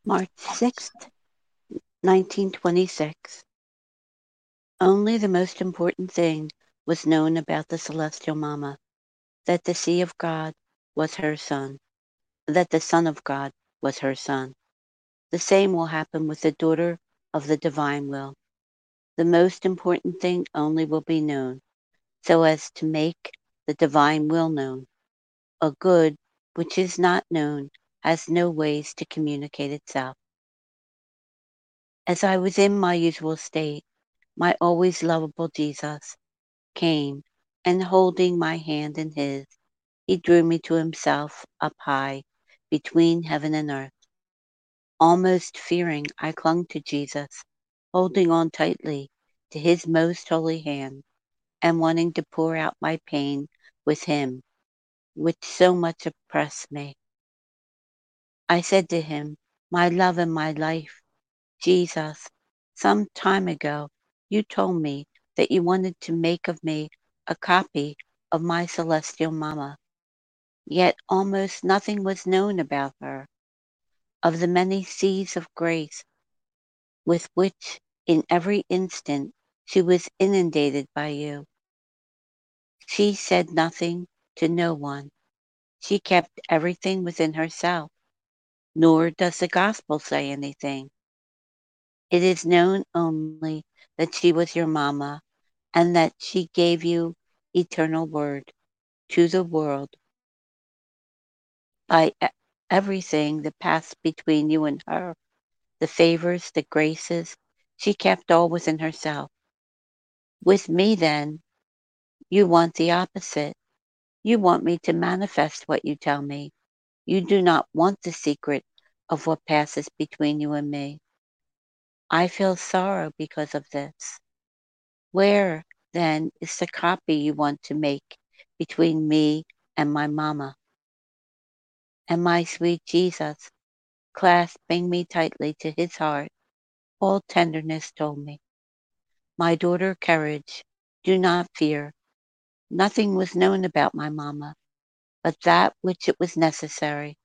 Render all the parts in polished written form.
March 6th, 1926. Only the most important thing was known about the Celestial Mama, that the Sea of God was her son, that the Son of God was her son. The same will happen with the daughter of the divine will. The most important thing only will be known, so as to make the divine will known. A good which is not known has no ways to communicate itself. As I was in my usual state, my always lovable Jesus came, and holding my hand in his, he drew me to himself up high between heaven and earth. Almost fearing, I clung to Jesus, holding on tightly to his most holy hand, and wanting to pour out my pain with him, which so much oppressed me. I said to him, "My love and my life, Jesus, some time ago you told me that you wanted to make of me a copy of my celestial Mama, yet almost nothing was known about her, of the many seas of grace with which in every instant she was inundated by you. She said nothing to no one. She kept everything within herself, nor does the gospel say anything. It is known only that she was your Mama, and that she gave you eternal word to the world by everything that passed between you and her, the favors, the graces. She kept all within herself. With me, then, you want the opposite. You want me to manifest what you tell me. You do not want the secret of what passes between you and me. I feel sorrow because of this. Where, then, is the copy you want to make between me and my Mama? And my sweet Jesus, clasping me tightly to his heart, all tenderness told me, "My daughter, courage, do not fear. Nothing was known about my Mama, but that which it was necessary,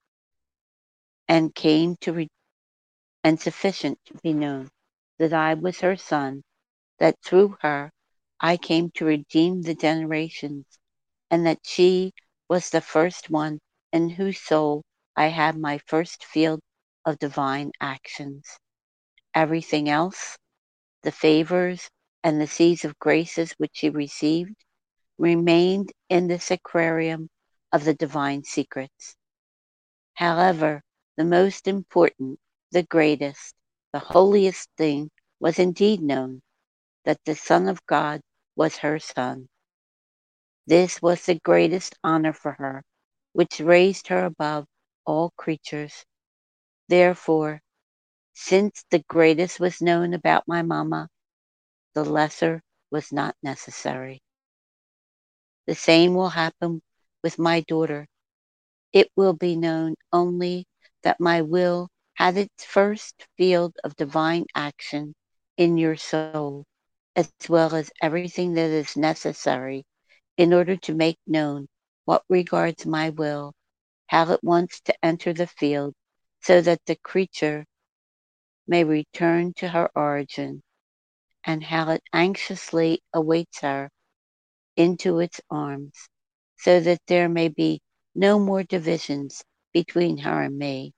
and came to and sufficient to be known, that I was her son, that through her I came to redeem the generations, and that she was the first one in whose soul I had my first field of divine actions. Everything else, the favors and the seas of graces which she received, remained in the sacrarium of the divine secrets. However, the most important, the greatest, the holiest thing was indeed known, that the Son of God was her Son. This was the greatest honor for her, which raised her above all creatures. Therefore, since the greatest was known about my Mama, the lesser was not necessary. The same will happen with my daughter. It will be known only that my will had its first field of divine action in your soul, as well as everything that is necessary in order to make known what regards my will, how it wants to enter the field, so that the creature may return to her origin, and how it anxiously awaits her into its arms, so that there may be no more divisions between her and me.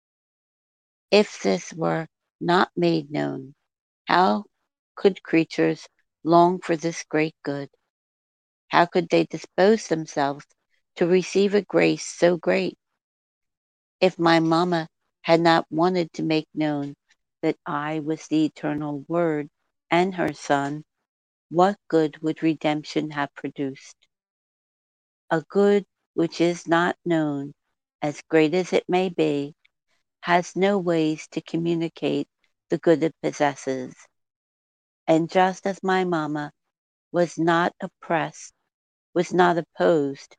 If this were not made known, how could creatures long for this great good? How could they dispose themselves to receive a grace so great? If my Mama had not wanted to make known that I was the eternal Word and her Son, what good would redemption have produced? A good which is not known, as great as it may be, has no ways to communicate the good it possesses. And just as my Mama was not oppressed, was not opposed,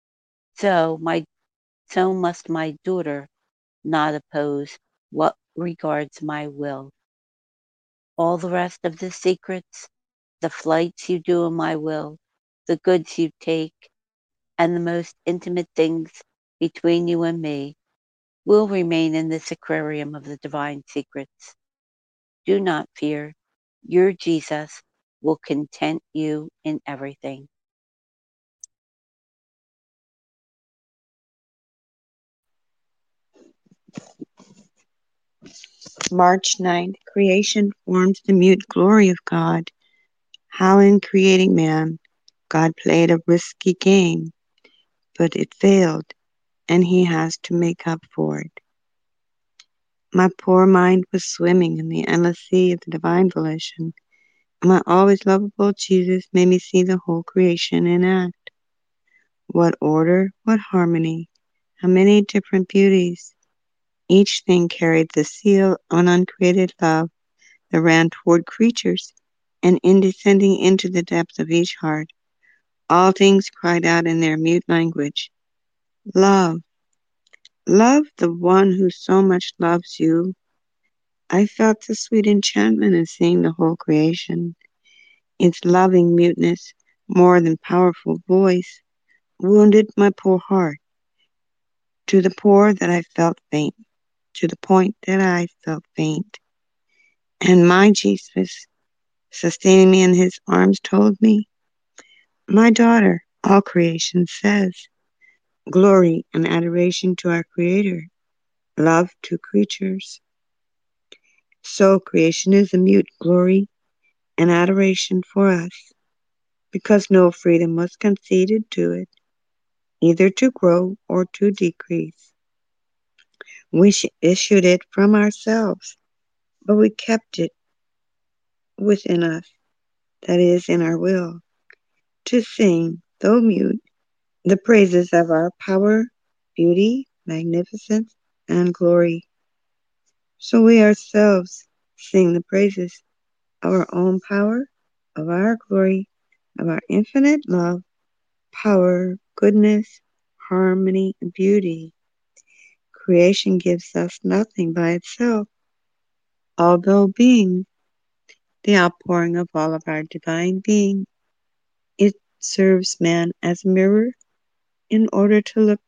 so must my daughter not oppose what regards my will. All the rest of the secrets, the flights you do in my will, the goods you take, and the most intimate things between you and me will remain in this aquarium of the divine secrets. Do not fear. Your Jesus will content you in everything. March 9th. Creation forms the mute glory of God. How in creating man, God played a risky game, but it failed, and he has to make up for it. My poor mind was swimming in the endless sea of the divine volition. My always lovable Jesus made me see the whole creation in act. What order, what harmony, how many different beauties. Each thing carried the seal of an uncreated love that ran toward creatures, and in descending into the depth of each heart, all things cried out in their mute language, Love, love the one who so much loves you. I felt the sweet enchantment in seeing the whole creation. Its loving muteness, more than powerful voice, wounded my poor heart to the poor that I felt faint, to the point that I felt faint. And my Jesus, sustaining me in his arms, told me, My daughter, all creation says, glory and adoration to our Creator, love to creatures. So creation is a mute glory and adoration for us, because no freedom was conceded to it, either to grow or to decrease. We issued it from ourselves, but we kept it within us, that is, in our will, to sing, though mute, the praises of our power, beauty, magnificence, and glory. So we ourselves sing the praises of our own power, of our glory, of our infinite love, power, goodness, harmony, and beauty. Creation gives us nothing by itself, although being the outpouring of all of our divine being. It serves man as a mirror in order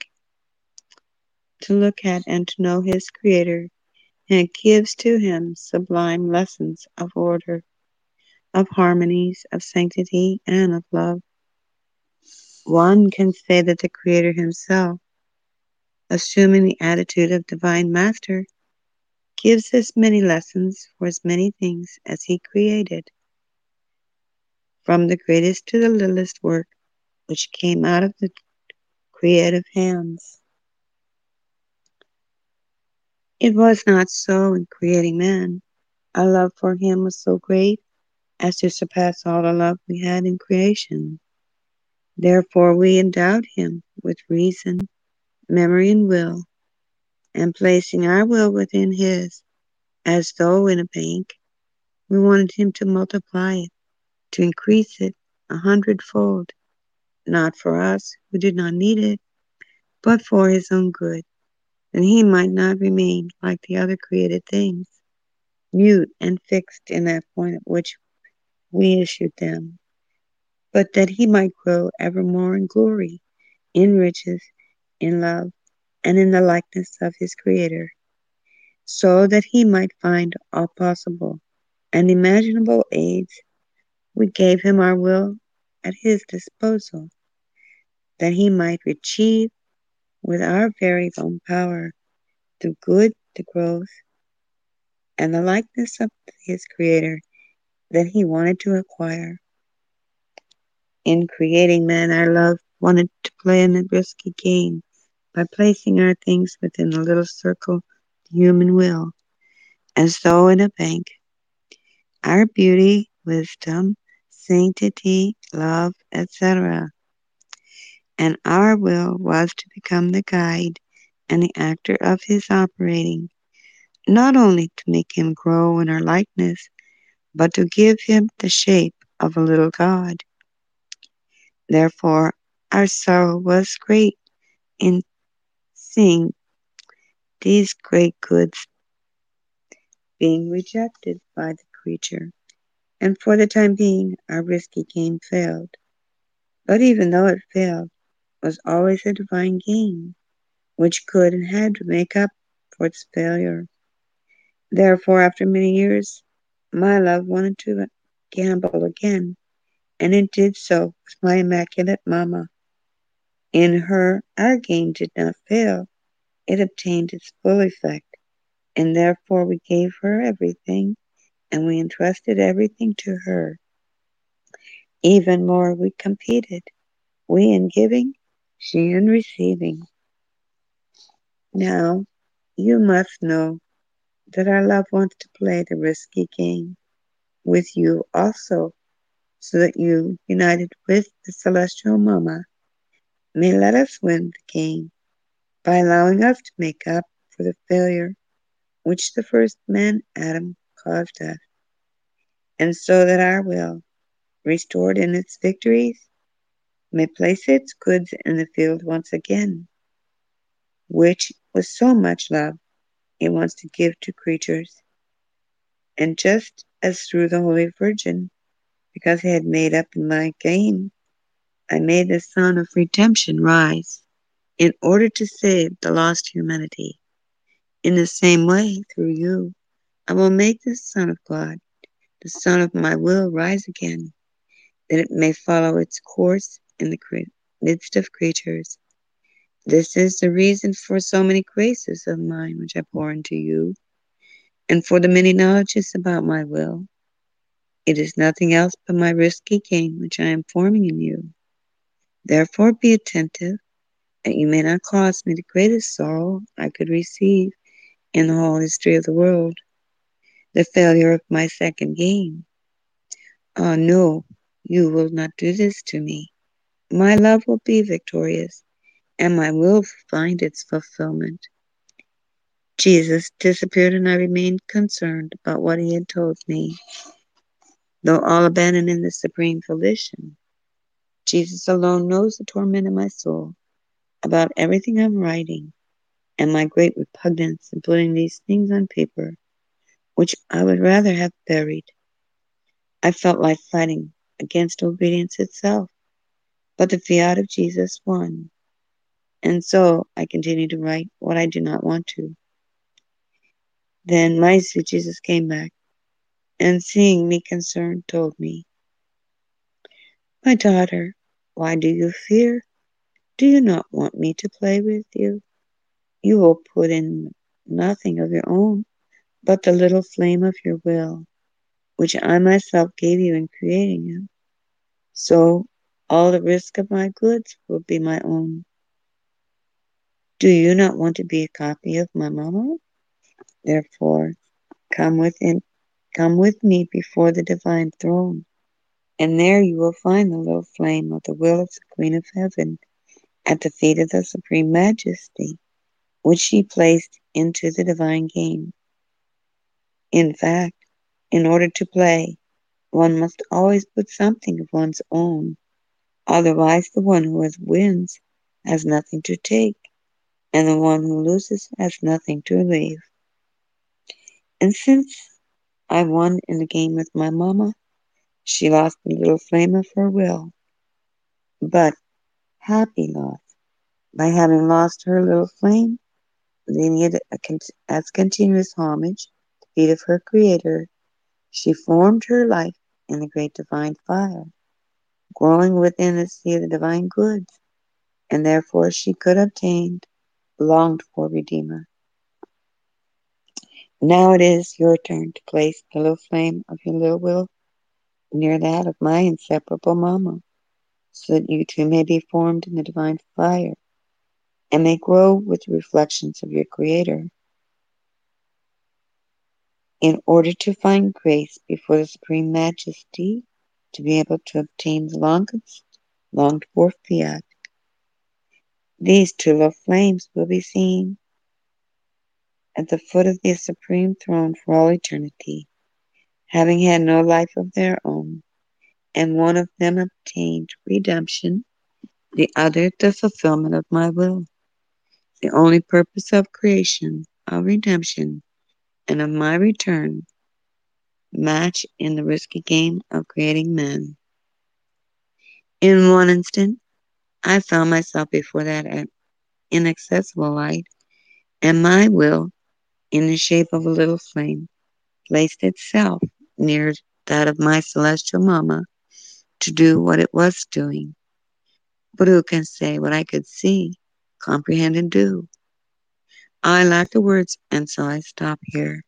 to look at and to know his creator, and it gives to him sublime lessons of order, of harmonies, of sanctity, and of love. One can say that the creator himself, assuming the attitude of divine master, gives us many lessons for as many things as he created, from the greatest to the littlest work which came out of the creative hands. It was not so in creating man. Our love for him was so great as to surpass all the love we had in creation. Therefore we endowed him with reason, memory, and will, and placing our will within his, as though in a bank, we wanted him to multiply it, to increase it 100-fold, not for us who did not need it, but for his own good, that he might not remain like the other created things, mute and fixed in that point at which we issued them, but that he might grow evermore in glory, in riches, in love, and in the likeness of his Creator, so that he might find all possible and imaginable aids. We gave him our will at his disposal, that he might achieve with our very own power the good, the growth, and the likeness of his Creator that he wanted to acquire. In creating man, our love wanted to play in a risky game by placing our things within a little circle of human will, as though in a bank. Our beauty, wisdom, sanctity, love, etc. And our will was to become the guide and the actor of his operating, not only to make him grow in our likeness, but to give him the shape of a little God. Therefore, our sorrow was great in seeing these great goods being rejected by the creature, and for the time being our risky game failed. But even though it failed, it was always a divine game, which could and had to make up for its failure. Therefore, after many years, my love wanted to gamble again, and it did so with my immaculate mamma. In her, our game did not fail, it obtained its full effect, and therefore we gave her everything, and we entrusted everything to her. Even more, we competed, we in giving, she in receiving. Now, you must know that our love wants to play the risky game with you also, so that you, united with the celestial Mama, may let us win the game by allowing us to make up for the failure which the first man, Adam, caused us, and so that our will, restored in its victories, may place its goods in the field once again, which, with so much love, it wants to give to creatures. And just as through the Holy Virgin, because he had made up in my game, I made the sun of redemption rise in order to save the lost humanity. In the same way, through you, I will make the Son of God, the Son of my will, rise again, that it may follow its course in the midst of creatures. This is the reason for so many graces of mine which I pour into you, and for the many knowledges about my will. It is nothing else but my risky game which I am forming in you. Therefore be attentive, that you may not cause me the greatest sorrow I could receive in the whole history of the world, the failure of my second game. Ah, no, you will not do this to me. My love will be victorious, and my will find its fulfillment. Jesus disappeared, and I remained concerned about what he had told me, though all abandoning the supreme volition. Jesus alone knows the torment of my soul about everything I'm writing, and my great repugnance in putting these things on paper, which I would rather have buried. I felt like fighting against obedience itself, but the fiat of Jesus won, and so I continued to write what I did not want to. Then my sweet Jesus came back, and seeing me concerned, told me, "My daughter, why do you fear? Do you not want me to play with you? You will put in nothing of your own but the little flame of your will, which I myself gave you in creating you. So all the risk of my goods will be my own. Do you not want to be a copy of my Mama? Therefore, come within, come with me before the divine throne, and there you will find the little flame of the will of the Queen of Heaven at the feet of the Supreme Majesty, which she placed into the divine game. In fact, in order to play, one must always put something of one's own, otherwise the one who wins has nothing to take, and the one who loses has nothing to leave. And since I won in the game with my Mama, she lost the little flame of her will, but happy loss. By having lost her little flame, leaving it as continuous homage at the feet of her Creator, she formed her life in the great divine fire, growing within the sea of the divine goods, and therefore she could obtain the longed for Redeemer. Now it is your turn to place the little flame of your little will near that of my inseparable Mama, so that you two may be formed in the divine fire, and may grow with the reflections of your Creator, in order to find grace before the Supreme Majesty, to be able to obtain the longed for fiat. These two little flames will be seen at the foot of the Supreme Throne for all eternity, having had no life of their own, and one of them obtained redemption, the other the fulfillment of my will. The only purpose of creation, of redemption, and of my return match in the risky game of creating men. In one instant, I found myself before that inaccessible light, and my will in the shape of a little flame, placed itself near that of my celestial mama to do what it was doing. But who can say what I could see, comprehend, and do? I lack the words, and so I stop here.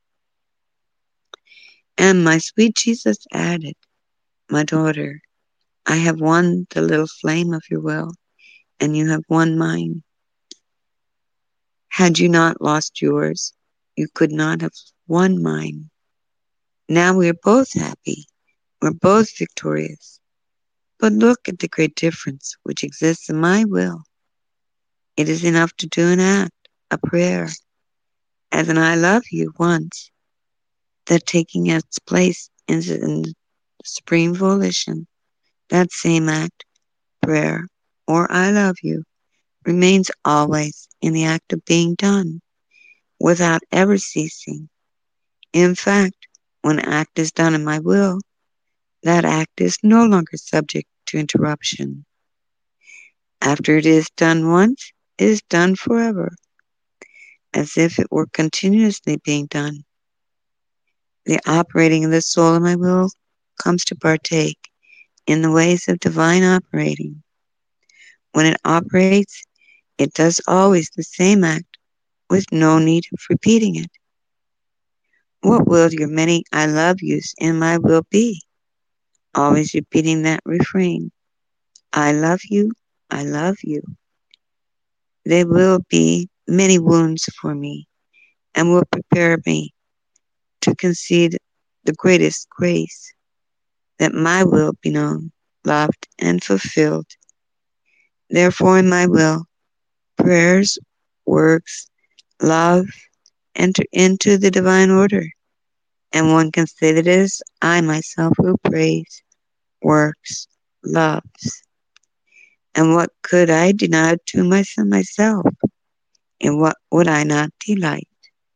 And my sweet Jesus added, my daughter, I have won the little flame of your will, and you have won mine. Had you not lost yours, you could not have won mine. Now we are both happy. We're both victorious. But look at the great difference which exists in my will. It is enough to do an act, a prayer, as an I love you once, that taking its place in the supreme volition, that same act, prayer, or I love you, remains always in the act of being done, without ever ceasing. In fact, when an act is done in my will, that act is no longer subject to interruption. After it is done once, it is done forever, as if it were continuously being done. The operating of the soul in my will comes to partake in the ways of divine operating. When it operates, it does always the same act with no need of repeating it. What will your many I love yous in my will be? Always repeating that refrain. I love you, I love you. They will be many wounds for me, and will prepare me to concede the greatest grace, that my will be known, loved, and fulfilled. Therefore in my will, prayers, works, love, enter into the divine order, and one can say that it is I myself who prays, works, loves. And what could I deny to myself? In what would I not delight?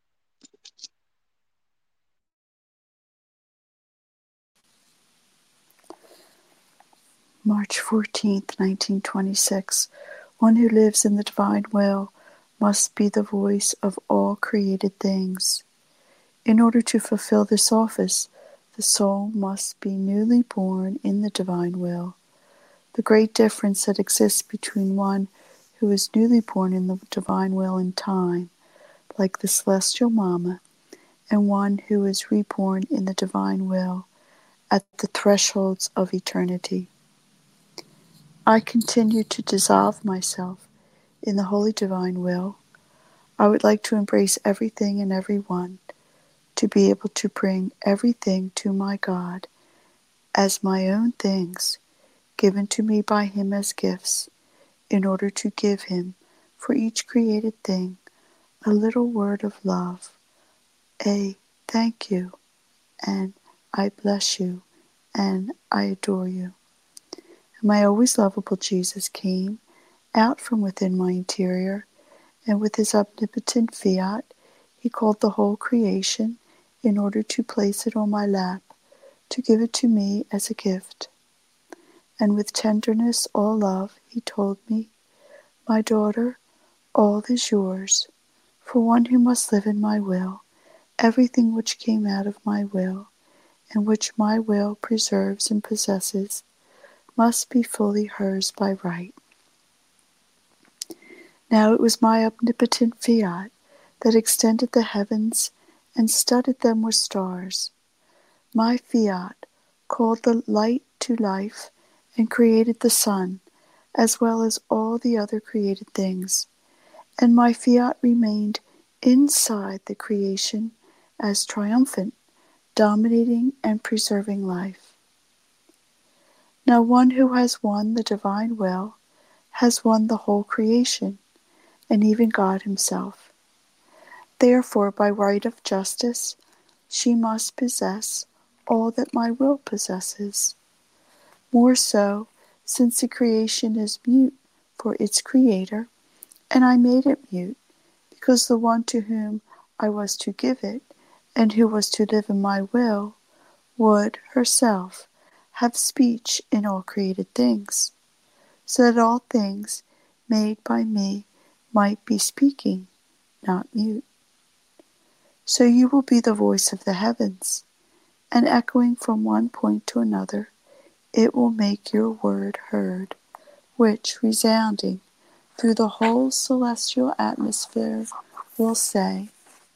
March 14th, 1926. One who lives in the divine will must be the voice of all created things. In order to fulfill this office, the soul must be newly born in the divine will. The great difference that exists between one who is newly born in the divine will in time, like the celestial mama, and one who is reborn in the divine will at the thresholds of eternity. I continue to dissolve myself in the holy divine will. I would like to embrace everything and everyone, to be able to bring everything to my God as my own things, given to me by Him as gifts, in order to give Him, for each created thing, a little word of love, a thank you, and I bless you, and I adore you. And my always lovable Jesus came out from within my interior, and with his omnipotent fiat, he called the whole creation in order to place it on my lap, to give it to me as a gift. And with tenderness, all love, he told me, my daughter, all is yours, for one who must live in my will, everything which came out of my will, and which my will preserves and possesses, must be fully hers by right. Now it was my omnipotent fiat that extended the heavens and studded them with stars. My fiat called the light to life and created the sun, as well as all the other created things. And my fiat remained inside the creation as triumphant, dominating and preserving life. Now one who has won the divine will has won the whole creation, and even God himself. Therefore, by right of justice, she must possess all that my will possesses. More so, since the creation is mute for its creator, and I made it mute, because the one to whom I was to give it, and who was to live in my will, would herself have speech in all created things, so that all things made by me might be speaking, not mute. So you will be the voice of the heavens, and echoing from one point to another, it will make your word heard, which, resounding through the whole celestial atmosphere, will say,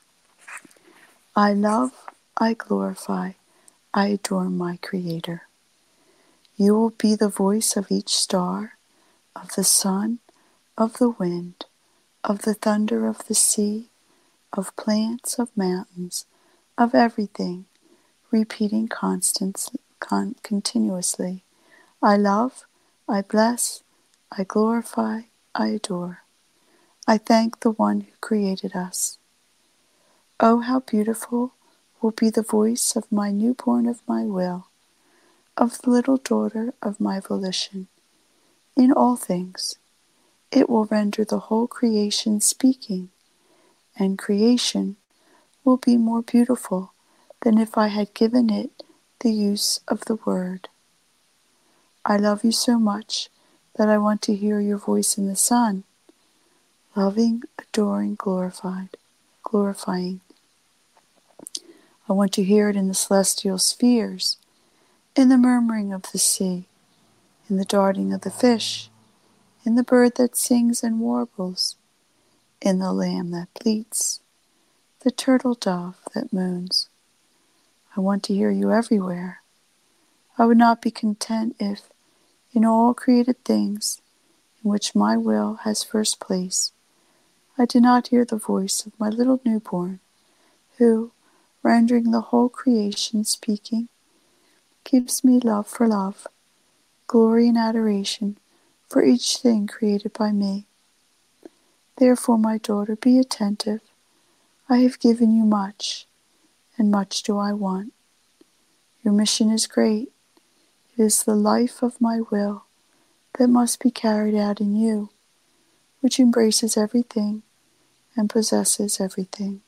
I love, I glorify, I adore my Creator. You will be the voice of each star, of the sun, of the wind, of the thunder of the sea, of plants, of mountains, of everything, repeating continuously, I love, I bless, I glorify, I adore. I thank the one who created us. Oh, how beautiful will be the voice of my newborn of my will, of the little daughter of my volition. In all things, it will render the whole creation speaking, and creation will be more beautiful than if I had given it the use of the word. I love you so much that I want to hear your voice in the sun, loving, adoring, glorifying. I want to hear it in the celestial spheres, in the murmuring of the sea, in the darting of the fish, in the bird that sings and warbles, in the lamb that bleats, the turtle dove that moons. I want to hear you everywhere. I would not be content if, in all created things in which my will has first place, I did not hear the voice of my little newborn, who, rendering the whole creation speaking, gives me love for love, glory and adoration for each thing created by me. Therefore, my daughter, be attentive. I have given you much, and much do I want. Your mission is great. It is the life of my will that must be carried out in you, which embraces everything and possesses everything.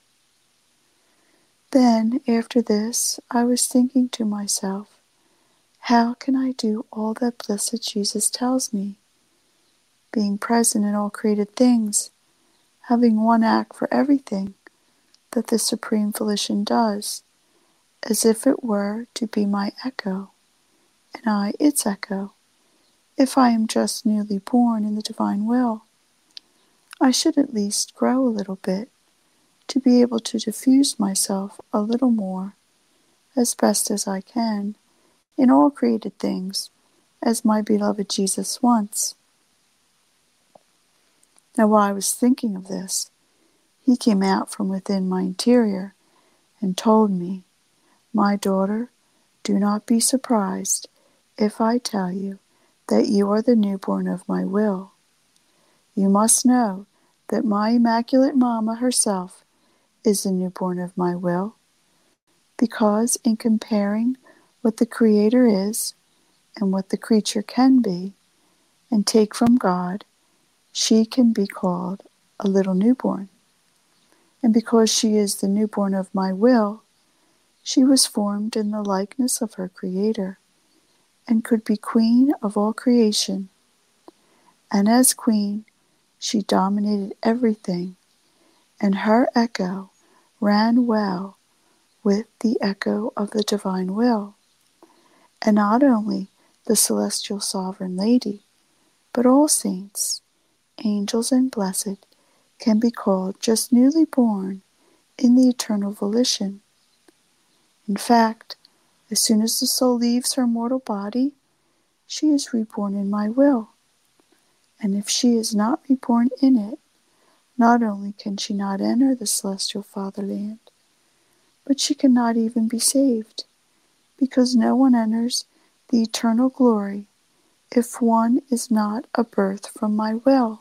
Then, after this, I was thinking to myself, how can I do all that blessed Jesus tells me? Being present in all created things, having one act for everything that the Supreme Volition does, as if it were to be my echo, and I its echo. If I am just newly born in the divine will, I should at least grow a little bit, to be able to diffuse myself a little more, as best as I can, in all created things, as my beloved Jesus wants. Now while I was thinking of this, he came out from within my interior and told me, my daughter, do not be surprised if I tell you that you are the newborn of my will. You must know that my Immaculate Mama herself is the newborn of my will, because in comparing what the Creator is and what the creature can be, and take from God, she can be called a little newborn. And because she is the newborn of my will, she was formed in the likeness of her Creator, and could be queen of all creation. And as queen, she dominated everything, and her echo ran well with the echo of the divine will. And not only the celestial sovereign lady, but all saints, angels, and blessed can be called just newly born in the eternal volition. In fact, as soon as the soul leaves her mortal body, she is reborn in my will. And if she is not reborn in it, not only can she not enter the celestial fatherland, but she cannot even be saved, because no one enters the eternal glory if one is not a birth from my will.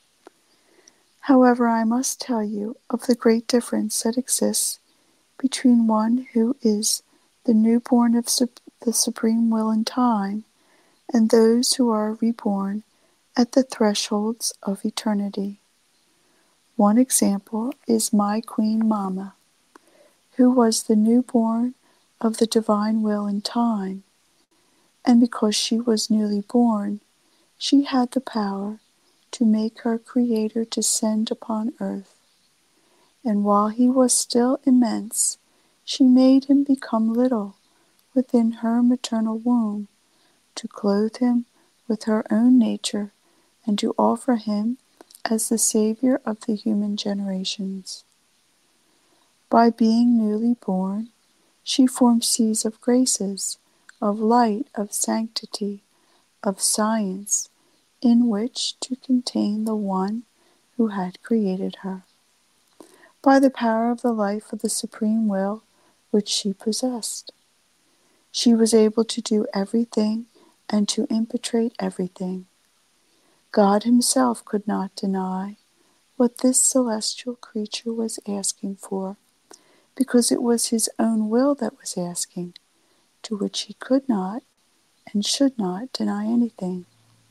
However, I must tell you of the great difference that exists between one who is the newborn of the supreme will in time and those who are reborn at the thresholds of eternity. One example is my Queen Mama, who was the newborn of the divine will in time, and because she was newly born, she had the power to make her Creator descend upon earth. And while he was still immense, she made him become little within her maternal womb, to clothe him with her own nature and to offer him as the Savior of the human generations. By being newly born, she formed seas of graces, of light, of sanctity, of science, in which to contain the one who had created her. By the power of the life of the supreme will which she possessed, she was able to do everything and to impetrate everything. God himself could not deny what this celestial creature was asking for, because it was his own will that was asking, to which he could not and should not deny anything.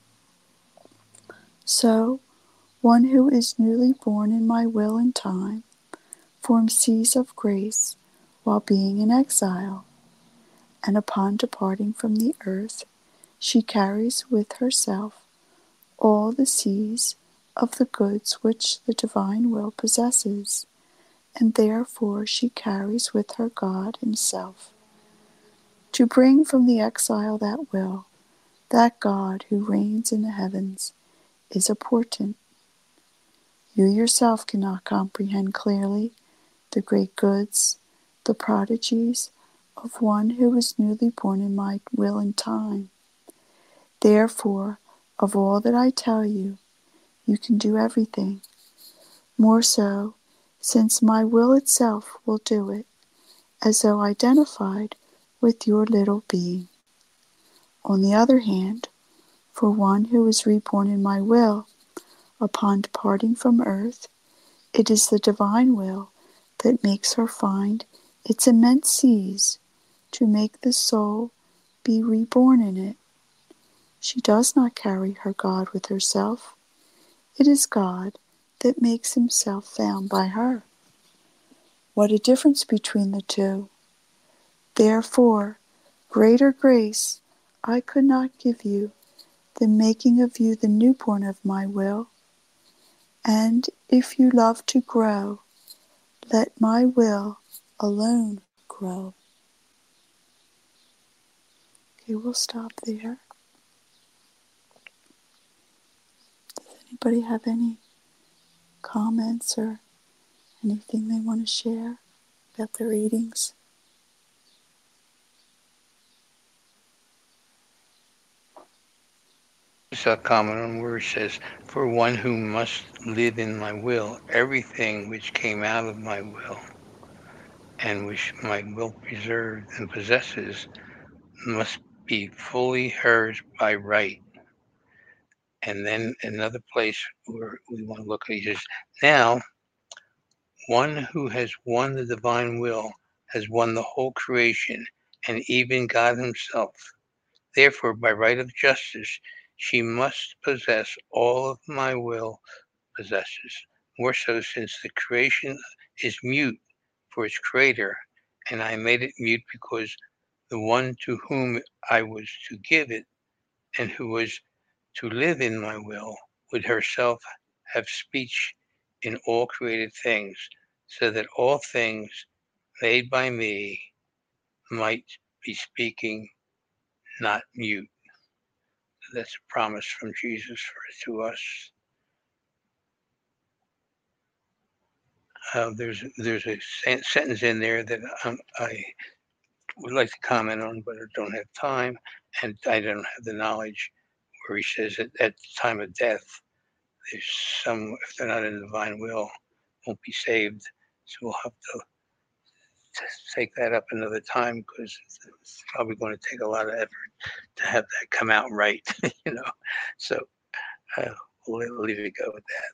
So, one who is newly born in my will and time forms seas of grace while being in exile, and upon departing from the earth, she carries with herself all the seas of the goods which the divine will possesses, and therefore she carries with her God himself. To bring from the exile that will, that God who reigns in the heavens, is a portent. You yourself cannot comprehend clearly the great goods, the prodigies of one who is newly born in my will and time. Therefore, of all that I tell you, you can do everything. More so, since my will itself will do it, as though identified with your little being. On the other hand, for one who is reborn in my will, upon departing from earth, it is the divine will that makes her find its immense seas to make the soul be reborn in it. She does not carry her God with herself. It is God that makes himself found by her. What a difference between the two! Therefore, greater grace I could not give you than making of you the newborn of my will. And if you love to grow, let my will alone grow. Okay, we'll stop there. Does anybody have any comments or anything they want to share about the readings? Just a comment on where it says, "For one who must live in my will, everything which came out of my will, and which my will preserved and possesses, must be fully hers by right." And then another place where we want to look at is, now one who has won the divine will has won the whole creation and even God himself. Therefore, by right of justice, she must possess all of my will possesses, more so since the creation is mute for its creator, and I made it mute because the one to whom I was to give it, and who was to live in my will, would herself have speech in all created things, so that all things made by me might be speaking, not mute. That's a promise from Jesus to us. There's a sentence in there that I would like to comment on, but I don't have time, and I don't have the knowledge, where he says that at the time of death, there's some, if they're not in the divine will, won't be saved. So we'll have to take that up another time, because it's probably going to take a lot of effort to have that come out right, you know. So we'll leave it go with that.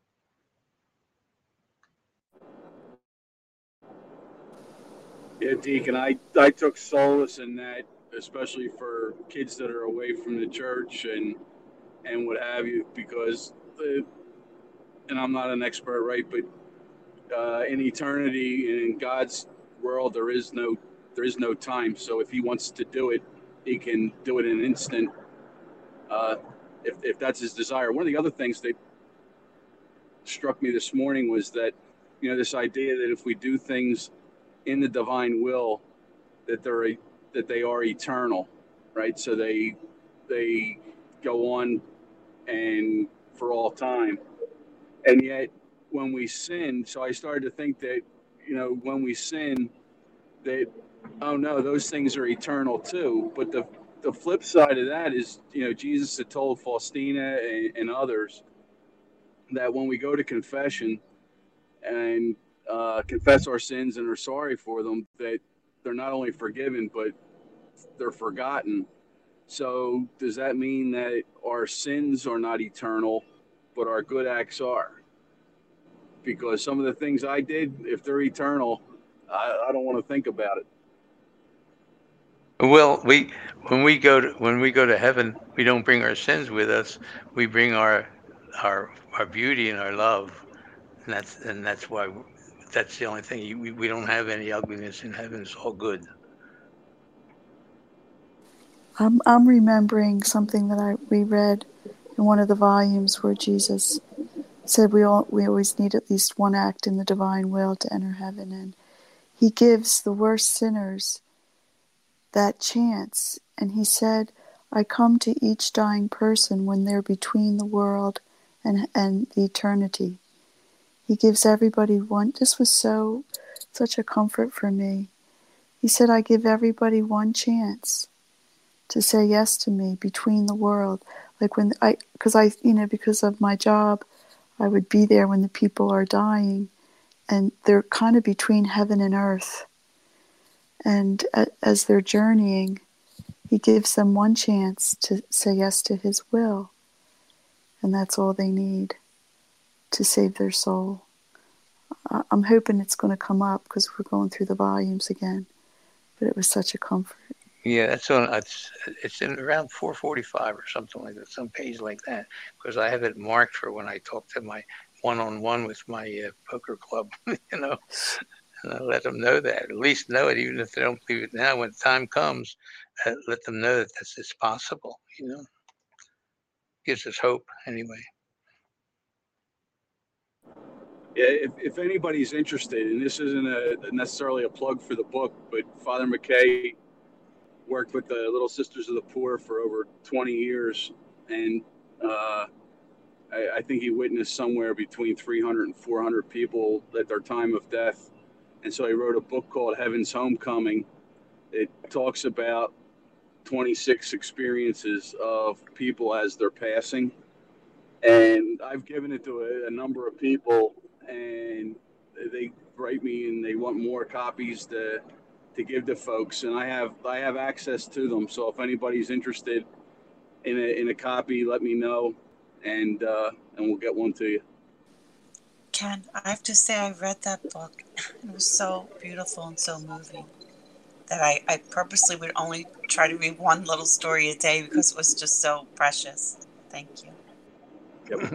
Yeah, Deacon, I took solace in that, especially for kids that are away from the church and what have you, because and I'm not an expert, right? But in eternity and in God's world, there is no time. So if He wants to do it, He can do it in an instant. Uh, if that's His desire. One of the other things that struck me this morning was that this idea that if we do things in the divine will, that they are eternal, right? So they go on and for all time. And yet, when we sin, so I started to think that when we sin, that oh no, those things are eternal too. But the flip side of that is, Jesus had told Faustina and others that when we go to confession and confess our sins and are sorry for them, that they're not only forgiven, but they're forgotten. So does that mean that our sins are not eternal, but our good acts are? Because some of the things I did, if they're eternal, I don't want to think about it. Well, when we go to heaven, we don't bring our sins with us. We bring our beauty and our love, and that's why that's the only thing. We don't have any ugliness in heaven. It's all good. I'm remembering something that we read in one of the volumes where Jesus said we always need at least one act in the divine will to enter heaven, and he gives the worst sinners that chance. And he said, I come to each dying person when they're between the world and the eternity. He gives everybody one. This was such a comfort for me. He said, I give everybody one chance to say yes to me between the world. Like because of my job, I would be there when the people are dying, and they're kind of between heaven and earth. And as they're journeying, he gives them one chance to say yes to his will. And that's all they need to save their soul. I'm hoping it's going to come up because we're going through the volumes again. But it was such a comfort. Yeah, that's on. It's in around 445 or something like that, some page like that. Because I have it marked for when I talk to my one-on-one with my poker club, and I let them know that. At least know it, even if they don't believe it now. When time comes, let them know that it's possible. Gives us hope anyway. Yeah, if anybody's interested, and this isn't necessarily a plug for the book, but Father McKay worked with the Little Sisters of the Poor for over 20 years, and I think he witnessed somewhere between 300 and 400 people at their time of death. And so he wrote a book called Heaven's Homecoming. It talks about 26 experiences of people as they're passing. And I've given it to a number of people, and they write me and they want more copies to give to folks, and I have access to them. So if anybody's interested in a copy, let me know, and we'll get one to you. Ken, I have to say I read that book. It was so beautiful and so moving that I purposely would only try to read one little story a day because it was just so precious. Thank you. Yep.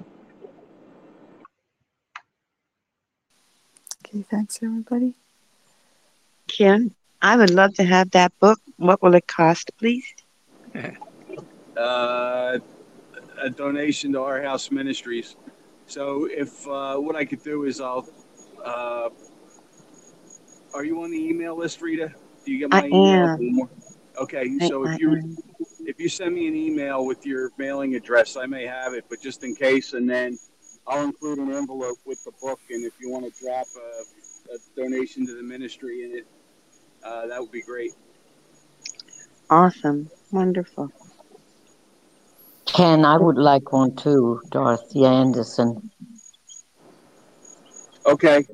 Okay, thanks everybody. Ken, I would love to have that book. What will it cost, please? A donation to Our House Ministries. So if what I could do is I'll. Are you on the email list, Rita? Do you get my email? Am. Okay, so if you send me an email with your mailing address, I may have it, but just in case, and then I'll include an envelope with the book, and if you want to drop a donation to the ministry in it, that would be great. Awesome. Wonderful. Ken, I would like one too, Dorothy Anderson. Okay.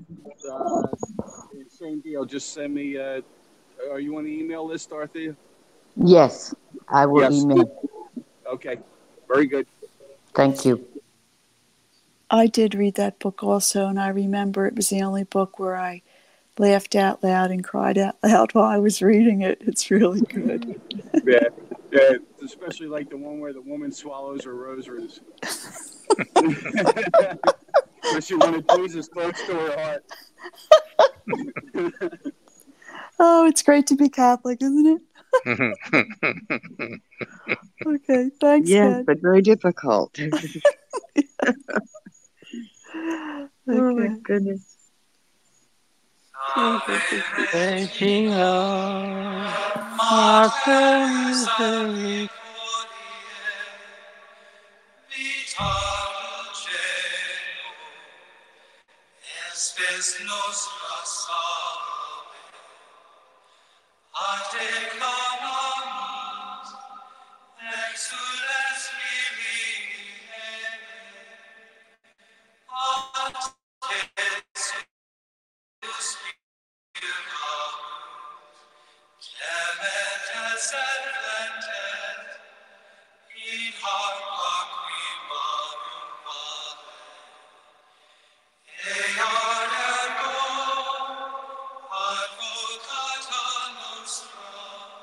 Same deal. Just send me. Are you on the email list, Dorothea? Yes, I will email. Okay. Very good. Thank you. I did read that book also, and I remember it was the only book where I laughed out loud and cried out loud while I was reading it. It's really good. Yeah, especially like the one where the woman swallows her rosaries. Especially when Jesus talks to her heart. Oh, it's great to be Catholic, isn't it? Okay, thanks, Yes, Ken. but very difficult. Okay. Oh, my goodness. Regina, Mater Misericordiae, Vitae Dulcedo, espes nostra salve, a te clamamus, exules filii a te suspiramus, clementes et flentes, in hoc lacrimarum vale, ea ergo advocata nostra,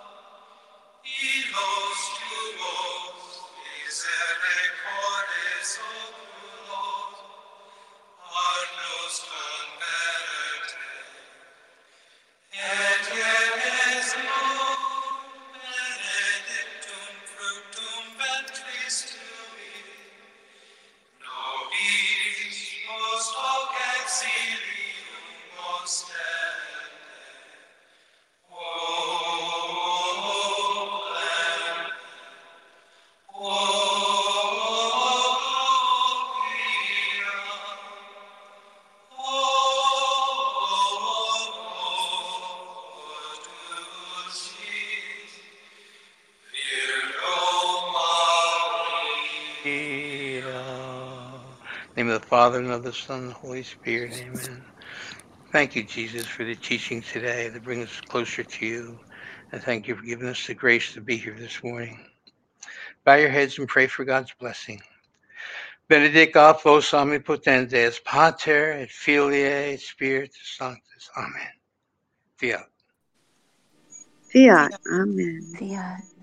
illos tuos misericordes oculos, ad nos converte, et ienes benedictum fructum ventris tui, nobis post hoc exilium ostende. O name of the Father, and of the Son, and the Holy Spirit. Amen. Thank you, Jesus, for the teaching today that brings us closer to you. And thank you for giving us the grace to be here this morning. Bow your heads and pray for God's blessing. Benedicat vos omnipotentes, Pater et Filii et Spiritus Sanctus. Amen. Fiat. Fiat. Amen. Fiat.